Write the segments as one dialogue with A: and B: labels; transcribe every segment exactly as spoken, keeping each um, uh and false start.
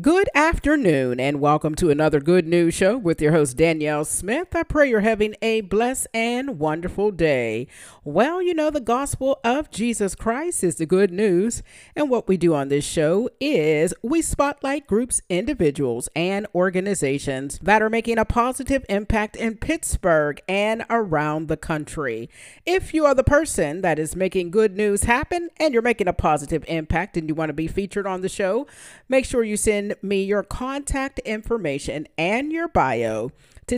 A: Good afternoon and welcome to another Good News Show with your host Danielle Smith. I pray you're having a blessed and wonderful day. Well, you know, the gospel of Jesus Christ is the good news, and what we do on this show is we spotlight groups, individuals, and organizations that are making a positive impact in Pittsburgh and around the country. If you are the person that is making good news happen and you're making a positive impact and you want to be featured on the show, make sure you send me your contact information and your bio to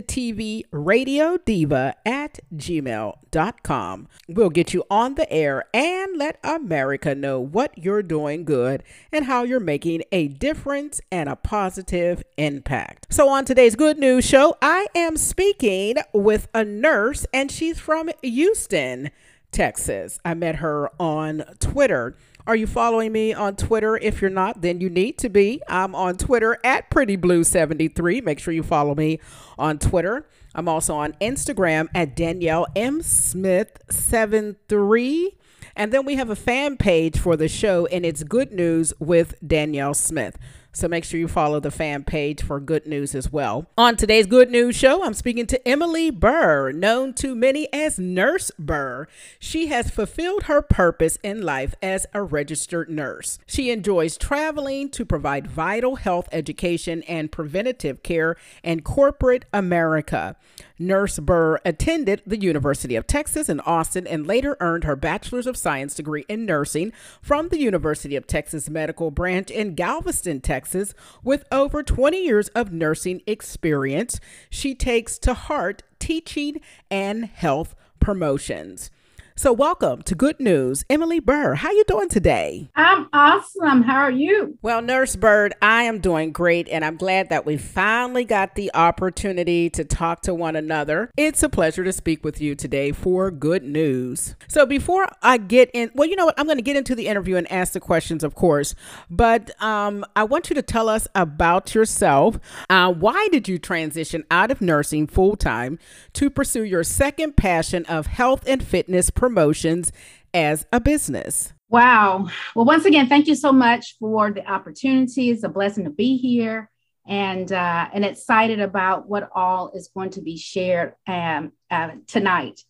A: tvradiodiva at gmail dot com. We'll get you on the air and let America know what you're doing good and how you're making a difference and a positive impact. So on today's Good News Show, I am speaking with a nurse, and she's from Houston, Texas. I met her on Twitter. Are you following me on Twitter? If you're not, then you need to be. I'm on Twitter at pretty blue seventy-three. Make sure you follow me on Twitter. I'm also on Instagram at Danielle M. Smith seventy-three. And then we have a fan page for the show, and it's Good News with Danielle Smith. So make sure you follow the fan page for good news as well. On today's Good News Show, I'm speaking to Emily Burr, known to many as Nurse Burr. She has fulfilled her purpose in life as a registered nurse. She enjoys traveling to provide vital health education and preventative care in corporate America. Nurse Burr attended the University of Texas in Austin and later earned her Bachelor's of Science degree in nursing from the University of Texas Medical Branch in Galveston, Texas. With over twenty years of nursing experience, she takes to heart teaching and health promotions. So welcome to Good News, Emily Burr. How you doing today?
B: I'm awesome. How are you?
A: Well, Nurse Burr, I am doing great, and I'm glad that we finally got the opportunity to talk to one another. It's a pleasure to speak with you today for Good News. So before I get in, well, you know what? I'm going to get into the interview and ask the questions, of course, but um, I want you to tell us about yourself. Uh, why did you transition out of nursing full-time to pursue your second passion of health and fitness promotions as a business?
B: Wow. Well, once again, thank you so much for the opportunity. It's a blessing to be here, and uh, and excited about what all is going to be shared um, uh, tonight.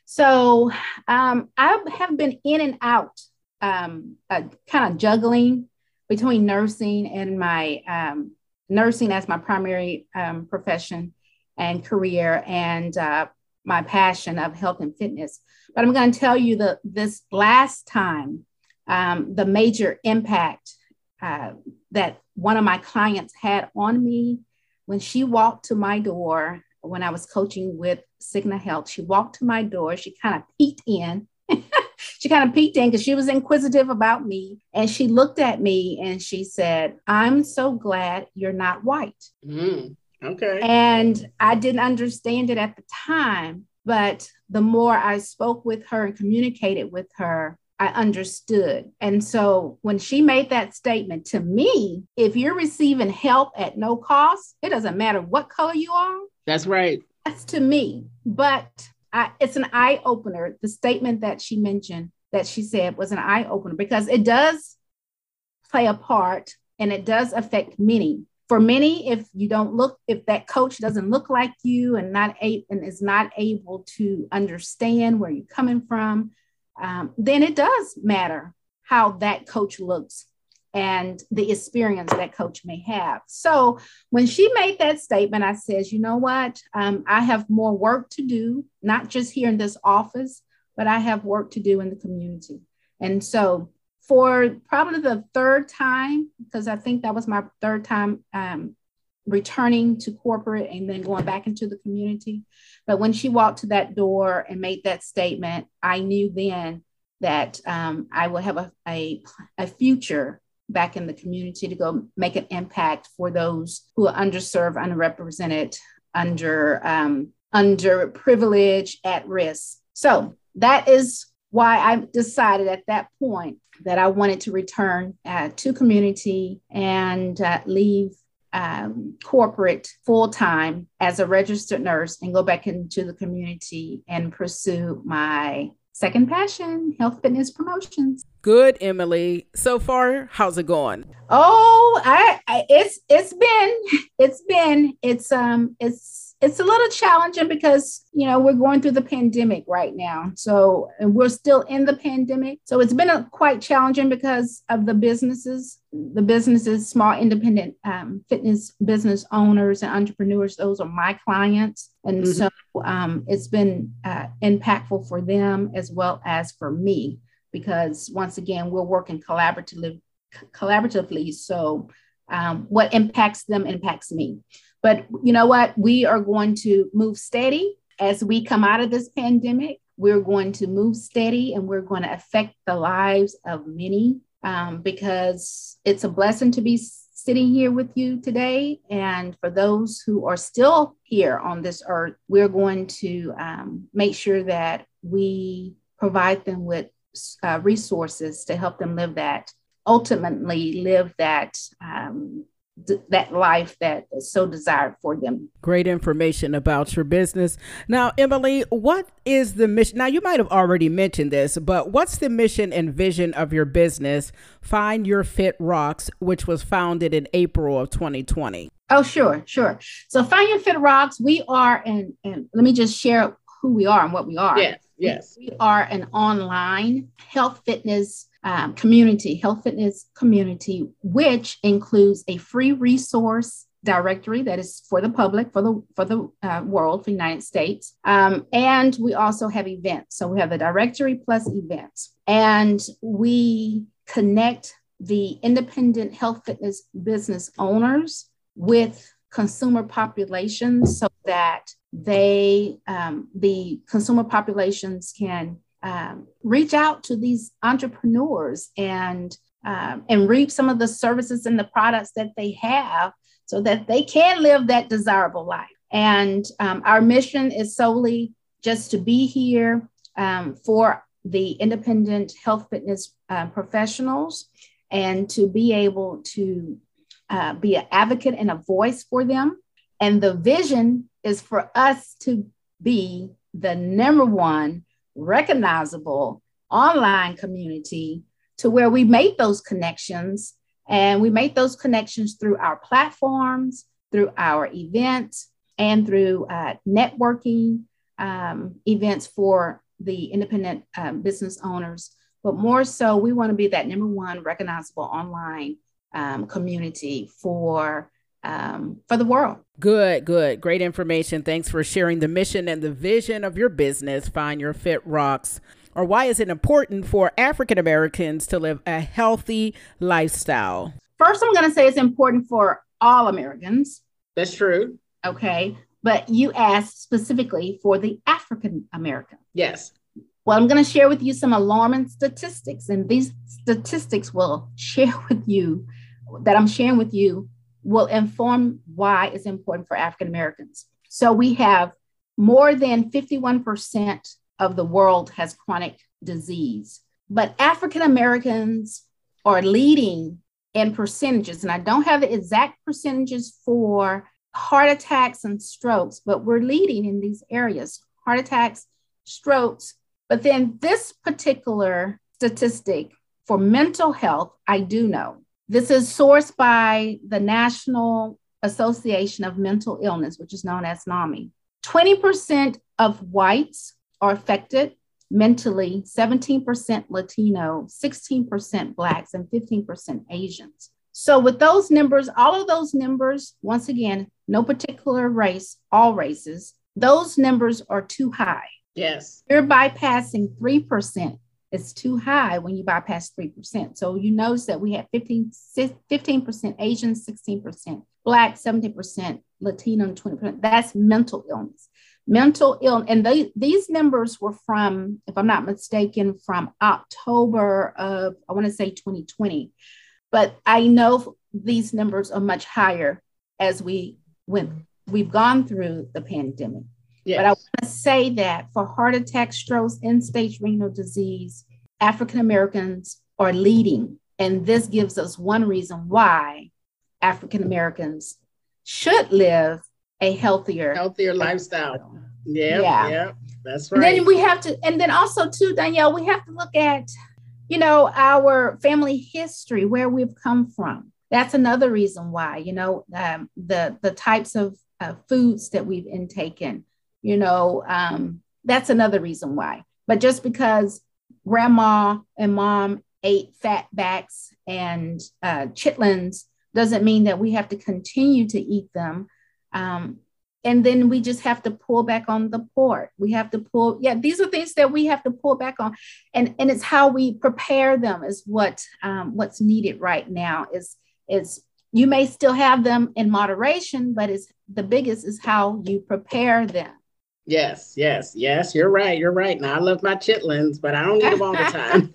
B: So um, I have been in and out, um, uh, kind of juggling between nursing and my um, nursing as my primary um, profession and career, and uh, my passion of health and fitness. But I'm going to tell you that this last time, um, the major impact uh, that one of my clients had on me when she walked to my door, when I was coaching with Cigna Health, she walked to my door, she kind of peeked in. She kind of peeked in because she was inquisitive about me. And she looked at me and she said, "I'm so glad you're not white."
A: Mm, okay.
B: And I didn't understand it at the time. But the more I spoke with her and communicated with her, I understood. And so when she made that statement to me, if you're receiving help at no cost, it doesn't matter what color you are.
A: That's right.
B: That's to me. But I, it's an eye opener. The statement that she mentioned, that she said, was an eye opener because it does play a part and it does affect many. For many, if you don't look, if that coach doesn't look like you and not a, and is not able to understand where you're coming from, um, then it does matter how that coach looks and the experience that coach may have. So when she made that statement, I said, you know what? Um, I have more work to do, not just here in this office, but I have work to do in the community. And so for probably the third time, because I think that was my third time um, returning to corporate and then going back into the community. But when she walked to that door and made that statement, I knew then that um, I would have a, a, a future back in the community to go make an impact for those who are underserved, underrepresented, under, um, underprivileged, at risk. So that is why I decided at that point that I wanted to return uh, to community and uh, leave um, corporate full-time as a registered nurse and go back into the community and pursue my second passion, health fitness promotions.
A: Good, Emily. So far, how's it going?
B: Oh, I, I it's it's again, it's um, it's it's a little challenging because, you know, we're going through the pandemic right now. So, and we're still in the pandemic. So it's been a, quite challenging because of the businesses, the businesses, small independent um, fitness business owners and entrepreneurs. Those are my clients. And mm-hmm. so um, it's been uh, impactful for them as well as for me, because once again, we're working collaboratively, collaboratively. So um, what impacts them impacts me. But you know what? We are going to move steady as we come out of this pandemic. We're going to move steady and we're going to affect the lives of many um, because it's a blessing to be sitting here with you today. And for those who are still here on this earth, we're going to um, make sure that we provide them with uh, resources to help them live that, ultimately live that um, that life that is so desired for them.
A: Great information about your business. Now, Emily, what is the mission? Now, you might have already mentioned this, but what's the mission and vision of your business, Find Your Fit Rocks, which was founded in April of twenty twenty?
B: Oh, sure, sure. So Find Your Fit Rocks, we are, and, and let me just share who we are and what we are.
C: Yes, yes.
B: We, we are an online health fitness Um, community, health fitness community, which includes a free resource directory that is for the public, for the for the uh, world, for the United States. Um, and we also have events. So we have the directory plus events. And we connect the independent health fitness business owners with consumer populations so that they, um, the consumer populations can Um, reach out to these entrepreneurs and um, and reap some of the services and the products that they have so that they can live that desirable life. And um, our mission is solely just to be here um, for the independent health fitness uh, professionals and to be able to uh, be an advocate and a voice for them. And the vision is for us to be the number one recognizable online community to where we make those connections, and we make those connections through our platforms, through our events, and through uh, networking um, events for the independent um, business owners. But more so, we want to be that number one recognizable online um, community for Um, for the world.
A: Good, good. Great information. Thanks for sharing the mission and the vision of your business, Find Your Fit Rocks. Or why is it important for African Americans to live a healthy lifestyle?
B: First, I'm going to say it's important for all Americans.
C: That's true.
B: Okay. But you asked specifically for the African American.
C: Yes.
B: Well, I'm going to share with you some alarming statistics, and these statistics will share with you that I'm sharing with you will inform why it's important for African Americans. So we have more than fifty-one percent of the world has chronic disease, but African Americans are leading in percentages. And I don't have the exact percentages for heart attacks and strokes, but we're leading in these areas, heart attacks, strokes. But then this particular statistic for mental health, I do know. This is sourced by the National Association of Mental Illness, which is known as NAMI. twenty percent of whites are affected mentally, seventeen percent Latino, sixteen percent Blacks, and fifteen percent Asians. So with those numbers, all of those numbers, once again, no particular race, all races, those numbers are too high.
C: Yes.
B: You're bypassing three percent. It's too high when you bypass three percent. So you notice that we have fifteen percent Asian, sixteen percent Black, seventeen percent Latino, and twenty percent. That's mental illness. Mental illness. And they, these numbers were from, if I'm not mistaken, from October of, I want to say twenty twenty. But I know these numbers are much higher as we went, we've gone through the pandemic. Yes. But I want to say that for heart attack, strokes, end-stage renal disease, African Americans are leading. And this gives us one reason why African Americans should live a healthier,
C: healthier lifestyle. Yeah,
B: yeah,
C: yeah, that's right.
B: And then we have to, and then also too, Danielle, we have to look at, you know, our family history, where we've come from. that's another reason why, you know, um, the, the types of uh, foods that we've intaken, you know, um, that's another reason why. But just because grandma and mom ate fatbacks and uh, chitlins doesn't mean that we have to continue to eat them. Um, and then we just have to pull back on the pork. We have to pull, yeah, these are things that we have to pull back on. And, and it's how we prepare them is what um, what's needed right now is, is you may still have them in moderation, but it's the biggest is how you prepare them.
C: Yes, yes, yes, you're right. You're right. Now I love my chitlins, but I don't eat them all the time.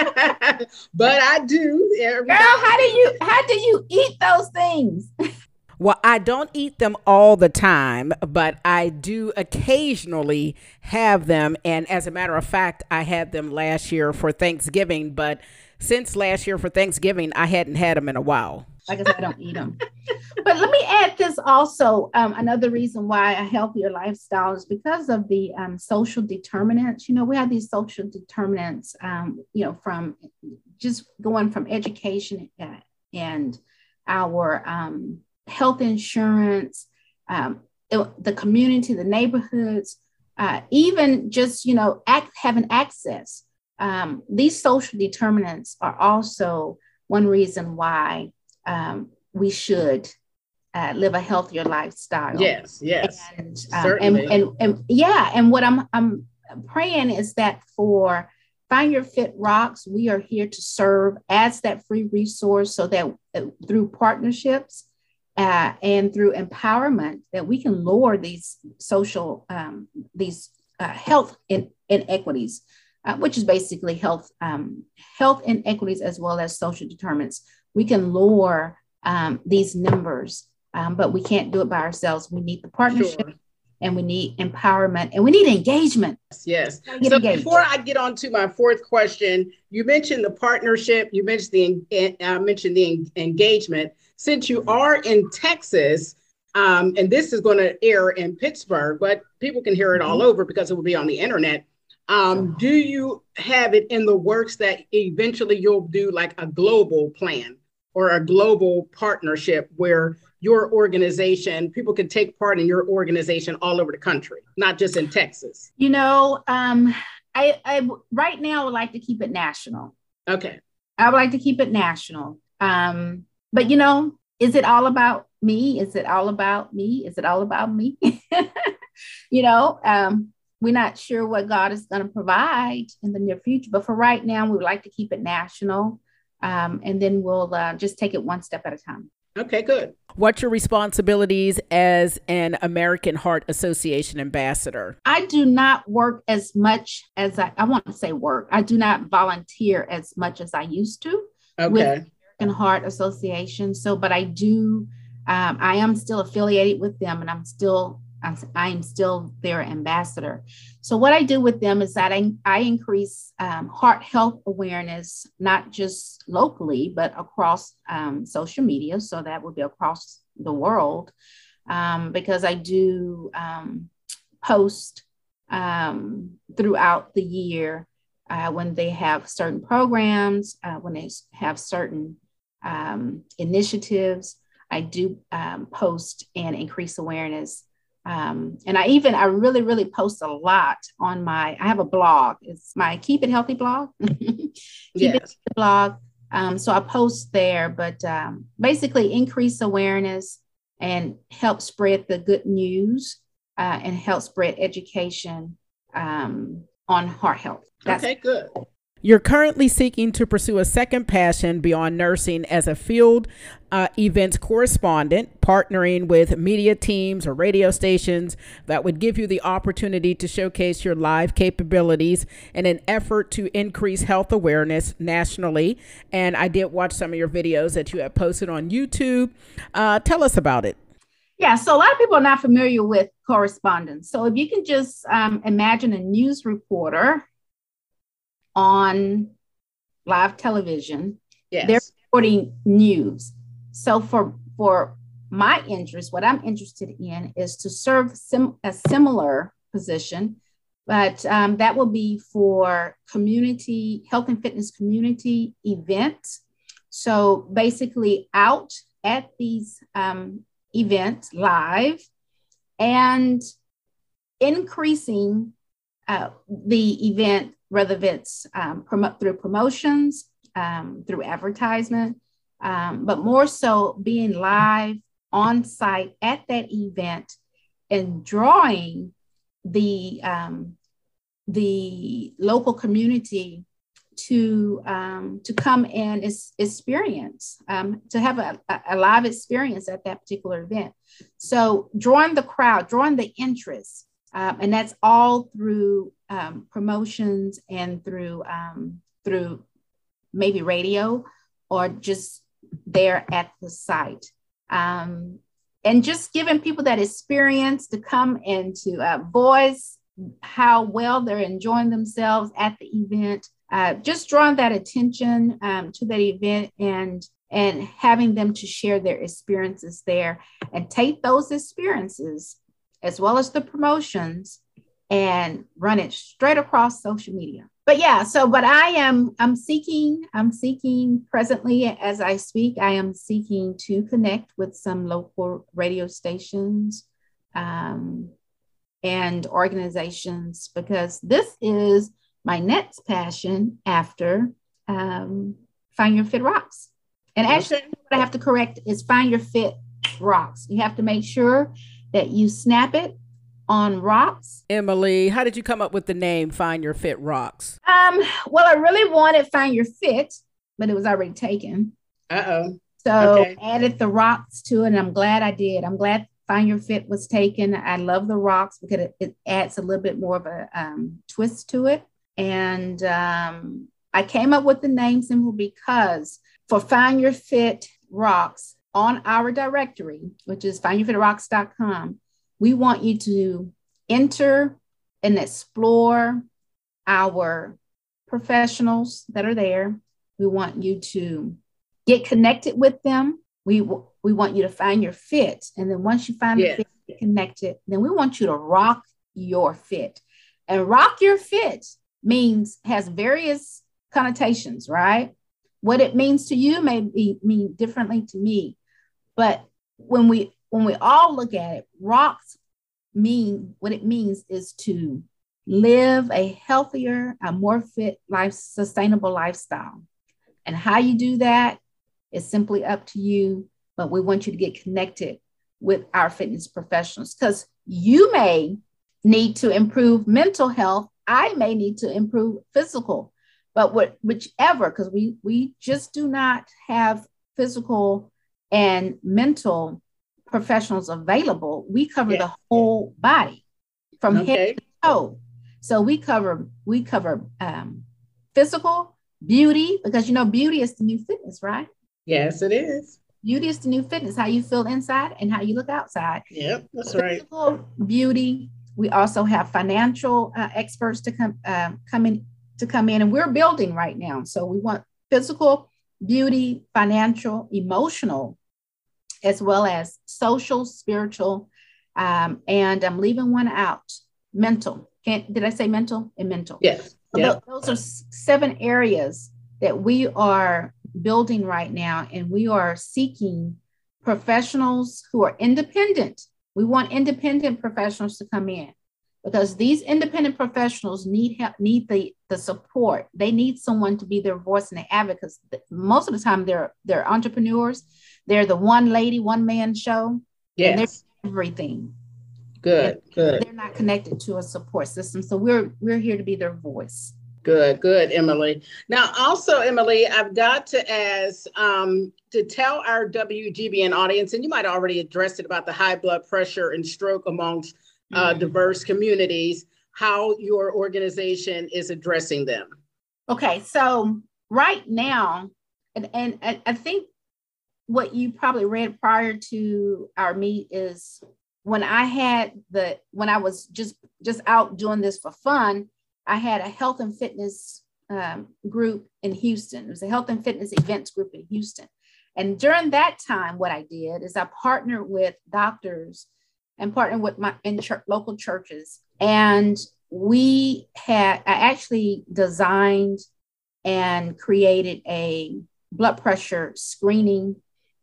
C: But I do. Every
B: Girl,
C: time.
B: how do you how do you eat those things?
A: Well, I don't eat them all the time, but I do occasionally have them. And as a matter of fact, I had them last year for Thanksgiving, but since last year for Thanksgiving, I hadn't had them in a while.
B: Like I said, I don't eat them. But let me add this also. Um, another reason why a healthier lifestyle is because of the um, social determinants. You know, we have these social determinants, um, you know, from just going from education uh, and our um, health insurance, um, it, the community, the neighborhoods, uh, even just, you know, act, having access. Um, these social determinants are also one reason why um, we should uh, live a healthier lifestyle.
C: Yes, yes,
B: and, um,
C: certainly.
B: And, and, and yeah, and what I'm I'm praying is that for Find Your Fit Rocks, we are here to serve as that free resource so that uh, through partnerships uh, and through empowerment that we can lower these social, um, these uh, health in, inequities, uh, which is basically health, um, health inequities as well as social determinants. We can lower um, these numbers, um, but we can't do it by ourselves. We need the partnership. Sure. And we need empowerment and we need engagement.
C: Yes. So engaged. Before I get on to my fourth question, you mentioned the partnership, you mentioned the, uh, mentioned the engagement. Since you are in Texas, um, and this is going to air in Pittsburgh, but people can hear it all over because it will be on the internet. Um, do you have it in the works that eventually you'll do like a global plan or a global partnership where your organization, people can take part in your organization all over the country, not just in Texas?
B: You know, um, I, I right now would like to keep it national.
C: Okay.
B: I would like to keep it national. Um, but, you know, is it all about me? Is it all about me? Is it all about me? You know, um, we're not sure what God is going to provide in the near future. But for right now, we would like to keep it national. Um, and then we'll uh, just take it one step at a time.
C: Okay, good.
A: What's your responsibilities as an American Heart Association ambassador?
B: I do not work as much as I, I want to say work. I do not volunteer as much as I used to
C: okay.
B: with American Heart Association. So, but I do, um, I am still affiliated with them and I'm still, I'm, I'm still their ambassador. So what I do with them is that I, I increase um, heart health awareness, not just locally, but across um, social media. So that would be across the world, um, because I do um, post um, throughout the year uh, when they have certain programs, uh, when they have certain um, initiatives. I do um, post and increase awareness. Um, and I even, I really, really post a lot on my, I have a blog. It's my Keep It Healthy blog. Keep
C: yes.
B: It Healthy blog. Um, so I post there, but um, basically increase awareness and help spread the good news uh, and help spread education um, on heart health.
C: That's okay, good.
A: You're currently seeking to pursue a second passion beyond nursing as a field uh, events correspondent, partnering with media teams or radio stations that would give you the opportunity to showcase your live capabilities in an effort to increase health awareness nationally. And I did watch some of your videos that you have posted on YouTube. Uh, tell us about it.
B: Yeah, so a lot of people are not familiar with correspondence. So if you can just um, imagine a news reporter on live television,
C: yes.
B: They're reporting news. So for for my interest, what I'm interested in is to serve sim- a similar position, but um, that will be for community, health and fitness community events. So basically out at these um, events live and increasing uh, the event, whether it's um, promote through promotions, um, through advertisement, um, but more so being live on site at that event and drawing the um, the local community to um, to come and is, experience, um, to have a, a live experience at that particular event. So drawing the crowd, drawing the interest, um, and that's all through um, promotions and through um, through maybe radio or just there at the site. Um, and just giving people that experience to come and to uh, voice how well they're enjoying themselves at the event, uh, just drawing that attention um, to that event and, and having them to share their experiences there and take those experiences as well as the promotions and run it straight across social media. But yeah, so, but I am, I'm seeking, I'm seeking presently as I speak, I am seeking to connect with some local radio stations um, and organizations, because this is my next passion after um, Find Your Fit Rocks. And actually, what I have to correct is Find Your Fit Rocks. You have to make sure that you snap it on rocks.
A: Emily, how did you come up with the name Find Your Fit Rocks?
B: Um, well, I really wanted Find Your Fit, but it was already taken.
C: Uh-oh.
B: So
C: okay.
B: added the rocks to it, and I'm glad I did. I'm glad Find Your Fit was taken. I love the rocks because it, it adds a little bit more of a um, twist to it. And um, I came up with the name simply because for Find Your Fit Rocks on our directory, which is find your fit rocks dot com, we want you to enter and explore our professionals that are there. We want you to get connected with them. We, we want you to find your fit. And then once you find
C: yes.
B: the fit, get connected, then we want you to rock your fit. And rock your fit means, has various connotations, right? What it means to you may be, mean differently to me. But when we when we all look at it, rocks mean, what it means is to live a healthier, a more fit life, sustainable lifestyle. And how you do that is simply up to you, but we want you to get connected with our fitness professionals, because you may need to improve mental health. I may need to improve physical, but what, whichever, because we, we just do not have physical and mental professionals available. We cover
C: yes.
B: the whole body from
C: okay.
B: head to toe. So we cover, we cover um, physical, beauty, because you know, beauty is the new fitness, right?
C: Yes, it is.
B: Beauty is the new fitness, how you feel inside and how you look outside.
C: Yep, that's
B: physical,
C: right.
B: Physical, beauty. We also have financial uh, experts to come uh, come in to come in, and we're building right now. So we want physical, beauty, financial, emotional, as well as social, spiritual, um, and I'm leaving one out, mental. Can't, did I say mental? And mental.
C: Yes.
B: So
C: yeah.
B: th- those are seven areas that we are building right now, and we are seeking professionals who are independent. We want independent professionals to come in, because these independent professionals need help, need the, the support. They need someone to be their voice and their advocate. Most of the time they're, they're entrepreneurs. They're the one lady, one man show.
C: Yes.
B: And they're everything.
C: Good,
B: and
C: good.
B: They're not connected to a support system. So we're, we're here to be their voice.
C: Good, good, Emily. Now, also, Emily, I've got to ask um, to tell our W G B N audience, and you might already address it about the high blood pressure and stroke amongst uh, mm-hmm. diverse communities, how your organization is addressing them.
B: Okay, so right now, and, and I, I think what you probably read prior to our meet is when I had the, when I was just, just out doing this for fun, I had a health and fitness um, group in Houston. It was a health and fitness events group in Houston. And during that time, what I did is I partnered with doctors and partnered with my in ch- local churches. And we had, I actually designed and created a blood pressure screening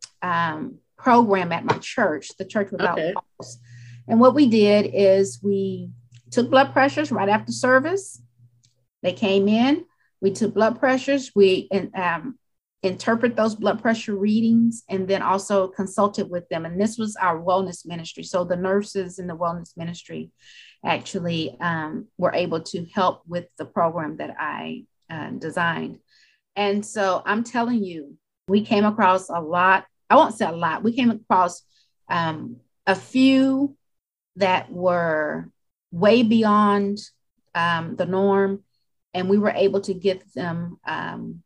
B: um, program at my church, the Church Without
C: Okay.
B: Walls. And what we did is we took blood pressures right after service. They came in, we took blood pressures, we um, interpret those blood pressure readings, and then also consulted with them. And this was our wellness ministry. So the nurses in the wellness ministry actually um, were able to help with the program that I uh, designed. And so I'm telling you, we came across a lot. I won't say a lot. We came across um, a few that were way beyond um, the norm. And we were able to get them um,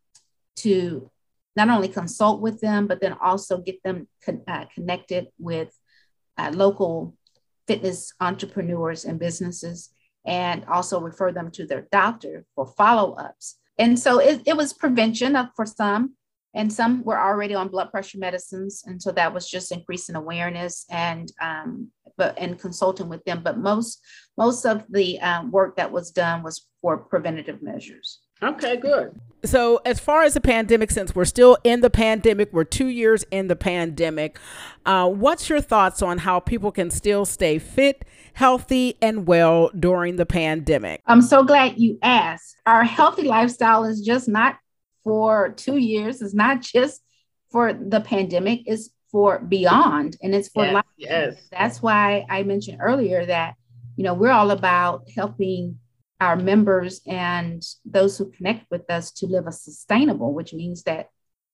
B: to not only consult with them, but then also get them con- uh, connected with uh, local fitness entrepreneurs and businesses, and also refer them to their doctor for follow-ups. And so it, it was prevention of, for some, and some were already on blood pressure medicines. And so that was just increasing awareness and um, but and consulting with them. But most most of the um, work that was done was for preventative measures.
C: Okay, good.
A: So as far as the pandemic, since we're still in the pandemic, we're two years in the pandemic, uh, what's your thoughts on how people can still stay fit, healthy, and well during the pandemic?
B: I'm so glad you asked. Our healthy lifestyle is just not for two years. It's not just for the pandemic. It's for beyond, and it's for
C: yes,
B: life.
C: Yes.
B: That's why I mentioned earlier that, you know, we're all about helping our members and those who connect with us to live a sustainable, which means that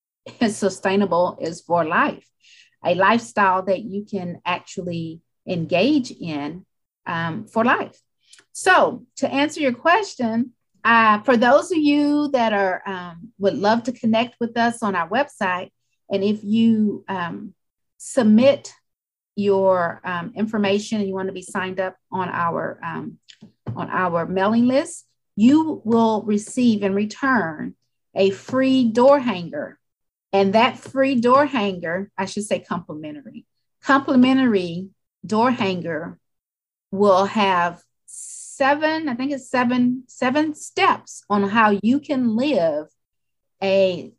B: sustainable is for life, a lifestyle that you can actually engage in um, for life. So to answer your question, uh, for those of you that are um, would love to connect with us on our website, and if you um, submit your um, information and you want to be signed up on our um, on our mailing list, you will receive in return a free door hanger. And that free door hanger, I should say complimentary, complimentary door hanger will have seven, I think it's seven, seven steps on how you can live a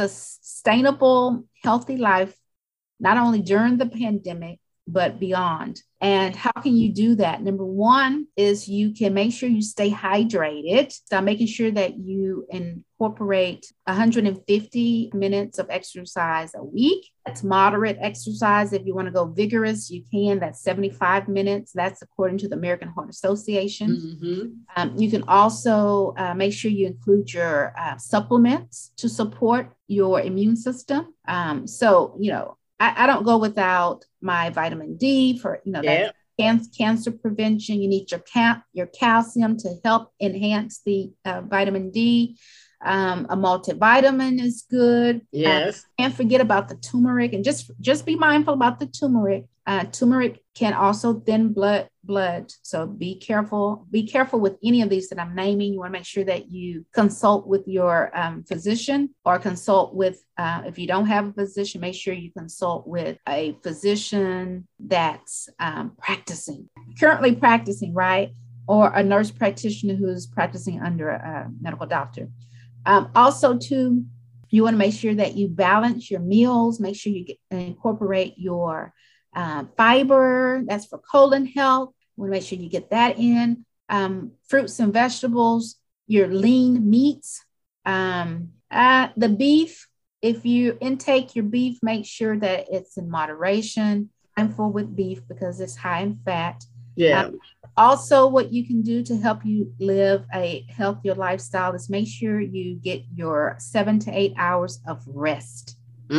B: sustainable, healthy life, not only during the pandemic, but beyond. And how can you do that? Number one is you can make sure you stay hydrated. So making sure that you incorporate one hundred fifty minutes of exercise a week. That's moderate exercise. If you want to go vigorous, you can. That's seventy-five minutes. That's according to the American Heart Association.
C: Mm-hmm.
B: Um, you can also uh, make sure you include your uh, supplements to support your immune system. Um, so, you know, I, I don't go without my vitamin D for, you know,
C: Yeah.
B: that's can- cancer prevention. You need your cal- your calcium to help enhance the uh, vitamin D. Um, a multivitamin is good.
C: Yes.
B: Uh, can't forget about the turmeric, and just just be mindful about the turmeric. Uh, turmeric can also thin blood blood. So be careful. Be careful with any of these that I'm naming. You want to make sure that you consult with your um, physician, or consult with, uh, if you don't have a physician, make sure you consult with a physician that's um, practicing, currently practicing, right? Or a nurse practitioner who's practicing under a, a medical doctor. Um, also, too, you want to make sure that you balance your meals. Make sure you get, incorporate your uh, fiber. That's for colon health. You want to make sure you get that in. Um, fruits and vegetables, your lean meats, um, uh, the beef. If you intake your beef, make sure that it's in moderation. Mindful with beef because it's high in fat.
C: Yeah.
B: Um, Also, what you can do to help you live a healthier lifestyle is make sure you get your seven to eight hours of rest.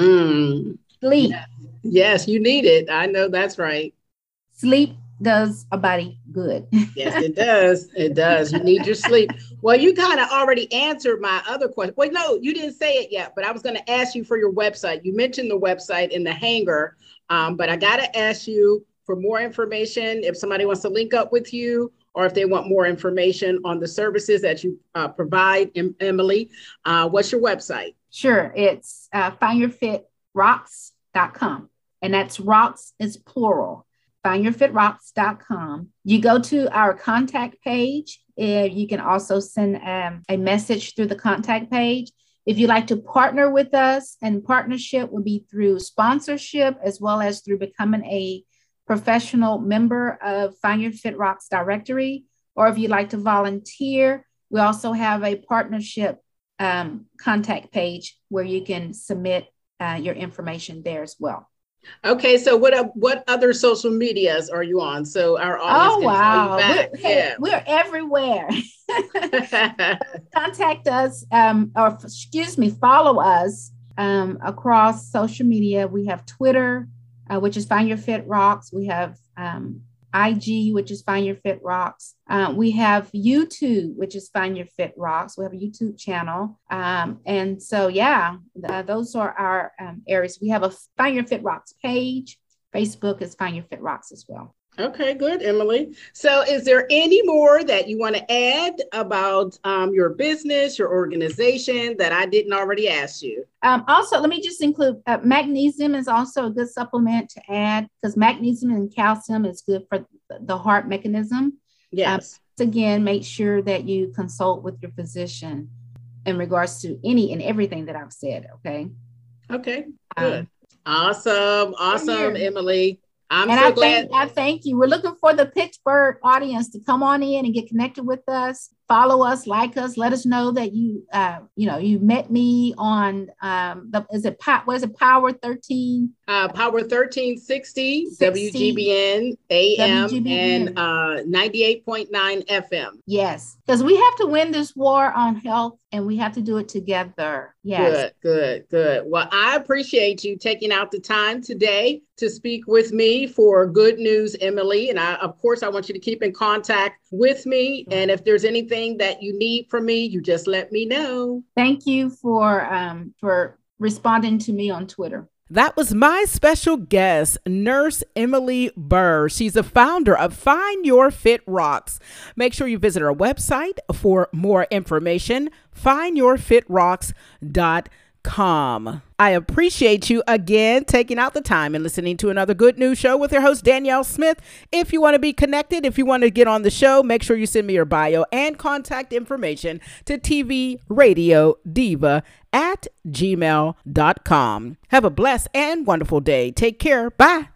C: Mm.
B: Sleep.
C: Yes, you need it. I know that's right.
B: Sleep does a body good.
C: Yes, it does. It does. You need your sleep. Well, you kind of already answered my other question. Well, no, you didn't say it yet, but I was going to ask you for your website. You mentioned the website in the hanger, um, but I got to ask you for more information, if somebody wants to link up with you, or if they want more information on the services that you uh, provide, em- Emily, uh, what's your website?
B: Sure. It's uh, find your fit rocks dot com. And that's rocks is plural. find your fit rocks dot com. You go to our contact page. Uh, you can also send um, a message through the contact page. If you'd like to partner with us, and partnership would be through sponsorship as well as through becoming a professional member of Find Your Fit Rocks directory, or if you'd like to volunteer, we also have a partnership um, contact page where you can submit uh, your information there as well.
C: Okay, so what uh, what other social medias are you on? So our audience
B: oh,
C: can
B: wow.
C: call you back.
B: We're, hey,
C: yeah.
B: we're everywhere. Contact us, um, or excuse me, follow us um, across social media. We have Twitter, uh, which is Find Your Fit Rocks. We have um, I G, which is Find Your Fit Rocks. Uh, we have YouTube, which is Find Your Fit Rocks. We have a YouTube channel. Um, and so, yeah, uh, those are our um, areas. We have a Find Your Fit Rocks page. Facebook is Find Your Fit Rocks as well.
C: Okay, good, Emily. So is there any more that you want to add about um, your business, your organization that I didn't already ask you?
B: Um, also, let me just include uh, magnesium is also a good supplement to add, because magnesium and calcium is good for the heart mechanism.
C: Yes.
B: Um, again, make sure that you consult with your physician in regards to any and everything that I've said. Okay.
C: Okay, good. Um, awesome. Awesome,
B: here.
C: Emily. I'm
B: and
C: so
B: I
C: glad.
B: Thank, I thank you. We're looking for the Pittsburgh audience to come on in and get connected with us. Follow us, like us, let us know that you, uh, you know, you met me on, um, the, is it, what is it, Power thirteen?
C: Uh, Power thirteen sixty, W G B N A M, W G B N. And uh, ninety-eight point nine F M.
B: Yes, because we have to win this war on health and we have to do it together. Yes.
C: Good, good, good. Well, I appreciate you taking out the time today to speak with me for Good News, Emily. And I, of course, I want you to keep in contact with me. And if there's anything that you need from me, you just let me know.
B: Thank you for um, for responding to me on Twitter.
A: That was my special guest, Nurse Emily Burr. She's the founder of Find Your Fit Rocks. Make sure you visit our website for more information, find your fit rocks dot com. I appreciate you again taking out the time and listening to another Good News Show with your host, Danielle Smith. If you want to be connected, if you want to get on the show, make sure you send me your bio and contact information to T V Radio Diva at gmail dot com. Have a blessed and wonderful day. Take care. Bye.